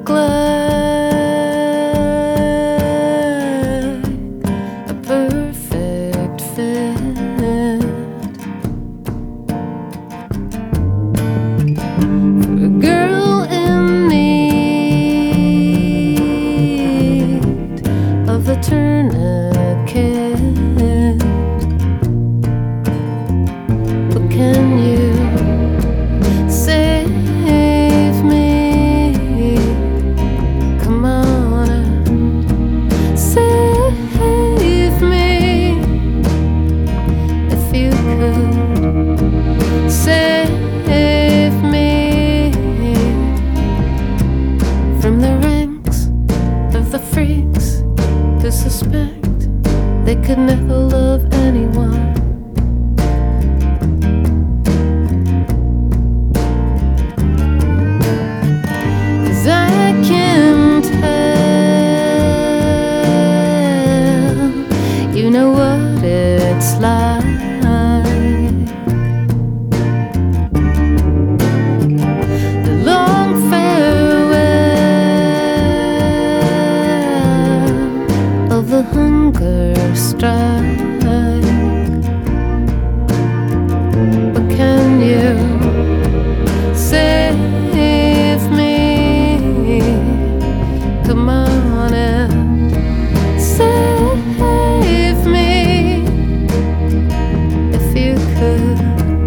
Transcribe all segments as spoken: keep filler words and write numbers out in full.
look like a perfect fit for a girl in need of a tourniquet. But can you save me? Come on and save me. If you could save me from the ranks of the freaks who suspect they could never love anyone. I can tell, you know what it's like. The long farewell of the hunger strike. But can you save me? Come on and save me. If you could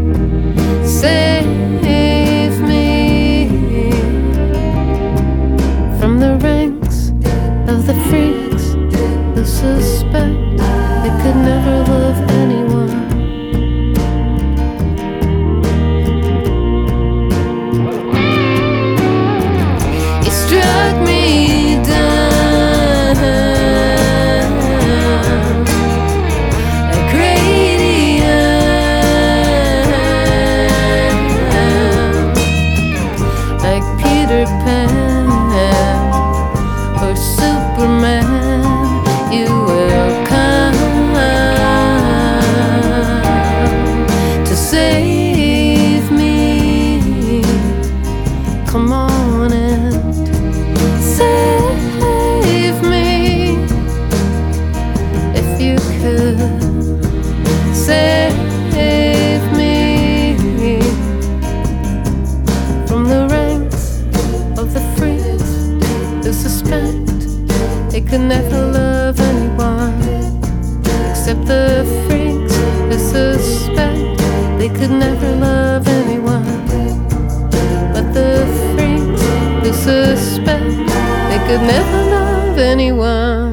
save me from the ranks of the freaks who suspect they could never love anyone. You struck me down like radium, like Peter Pan or Superman. You will come to save me. Come on and save me. If you could save me from the ranks of the freaks who suspect they could never love anyone, except the freaks who suspect they could never love anyone. But the freaks who suspect they could never love anyone.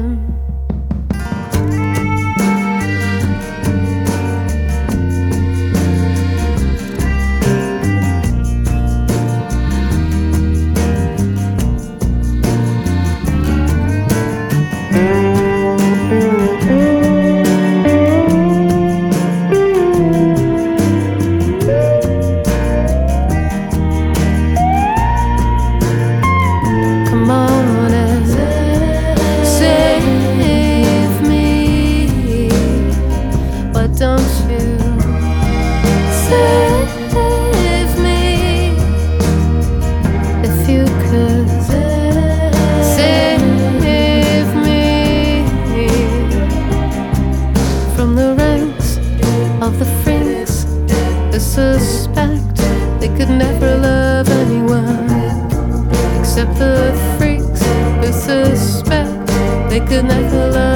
Come on and save me. Why don't you save me? If you could save me from the ranks of the freaks who suspect they could never love anyone, except the freaks who suspect they could never love